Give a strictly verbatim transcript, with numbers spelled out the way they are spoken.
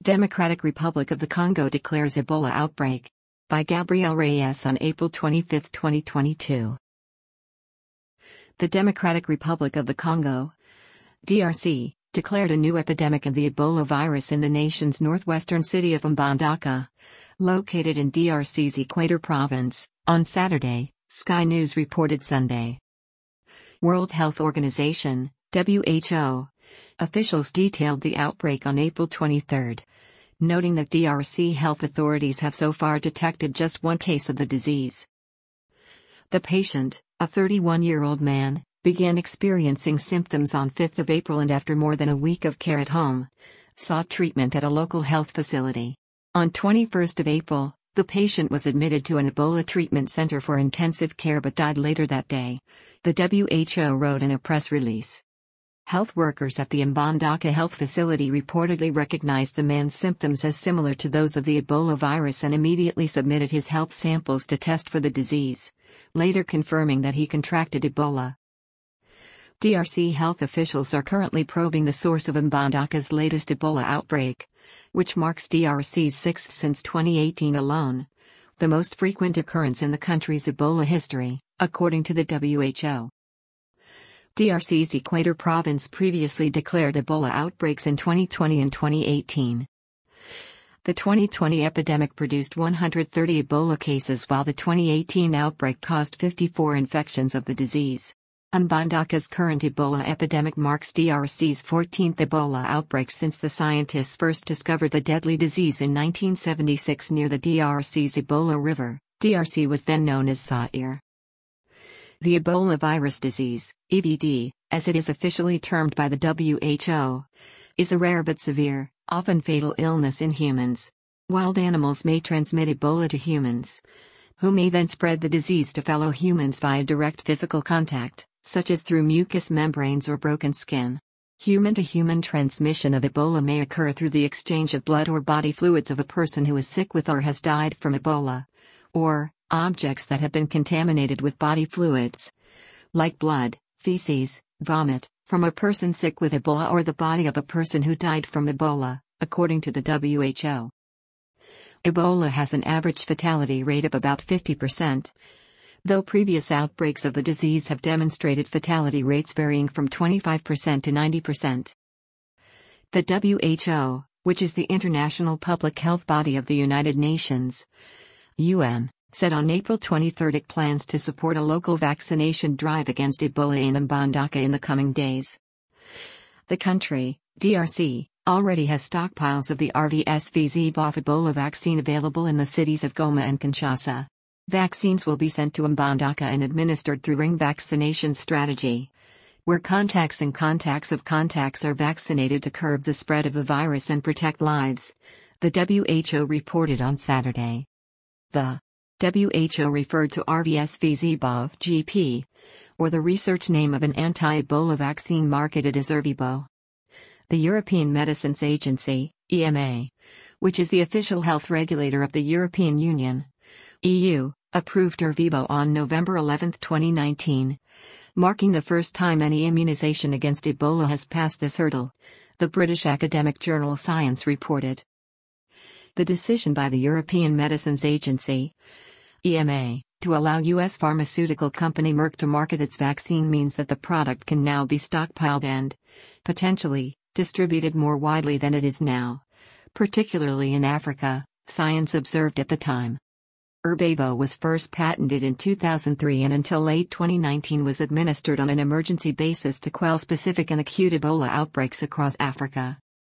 Democratic Republic of the Congo declares Ebola outbreak. By Gabriel Reyes on April twenty-fifth, twenty twenty-two. The Democratic Republic of the Congo, D R C, declared a new epidemic of the Ebola virus in the nation's northwestern city of Mbandaka, located in D R C's Equator Province, on Saturday, Sky News reported Sunday. World Health Organization, W H O, officials detailed the outbreak on April twenty-third, noting that D R C health authorities have so far detected just one case of the disease. The patient, a thirty-one-year-old man, began experiencing symptoms on fifth of April and after more than a week of care at home, sought treatment at a local health facility. On twenty-first of April, the patient was admitted to an Ebola treatment center for intensive care but died later that day, the W H O wrote in a press release. Health workers at the Mbandaka health facility reportedly recognized the man's symptoms as similar to those of the Ebola virus and immediately submitted his health samples to test for the disease, later confirming that he contracted Ebola. D R C health officials are currently probing the source of Mbandaka's latest Ebola outbreak, which marks D R C's sixth since twenty eighteen alone, the most frequent occurrence in the country's Ebola history, according to the W H O. D R C's Equator Province previously declared Ebola outbreaks in twenty twenty and twenty eighteen. The twenty twenty epidemic produced one hundred thirty Ebola cases while the twenty eighteen outbreak caused fifty-four infections of the disease. Mbandaka's current Ebola epidemic marks D R C's fourteenth Ebola outbreak since the scientists first discovered the deadly disease in nineteen seventy-six near the D R C's Ebola River. D R C was then known as Zaire. The Ebola virus disease, E V D, as it is officially termed by the W H O, is a rare but severe, often fatal illness in humans. Wild animals may transmit Ebola to humans, who may then spread the disease to fellow humans via direct physical contact, such as through mucous membranes or broken skin. Human-to-human transmission of Ebola may occur through the exchange of blood or body fluids of a person who is sick with or has died from Ebola, or objects that have been contaminated with body fluids, like blood, feces, vomit, from a person sick with Ebola or the body of a person who died from Ebola, according to the W H O. Ebola has an average fatality rate of about fifty percent, though previous outbreaks of the disease have demonstrated fatality rates varying from twenty-five percent to ninety percent. The W H O, which is the international public health body of the United Nations, U N, said on April twenty-third it plans to support a local vaccination drive against Ebola in Mbandaka in the coming days. The country, D R C, already has stockpiles of the R V S V Z B O F Ebola vaccine available in the cities of Goma and Kinshasa. Vaccines will be sent to Mbandaka and administered through ring vaccination strategy, where contacts and contacts of contacts are vaccinated to curb the spread of the virus and protect lives, the W H O reported on Saturday. The W H O referred to R V S V Z B O F G P, or the research name of an anti-Ebola vaccine marketed as Ervebo. The European Medicines Agency, E M A, which is the official health regulator of the European Union, E U, approved Ervebo on November eleventh, twenty nineteen, marking the first time any immunization against Ebola has passed this hurdle, the British academic journal Science reported. The decision by the European Medicines Agency, E M A, to allow U S pharmaceutical company Merck to market its vaccine means that the product can now be stockpiled and, potentially, distributed more widely than it is now, particularly in Africa, Science observed at the time. Ervebo was first patented in two thousand three and until late twenty nineteen was administered on an emergency basis to quell specific and acute Ebola outbreaks across Africa.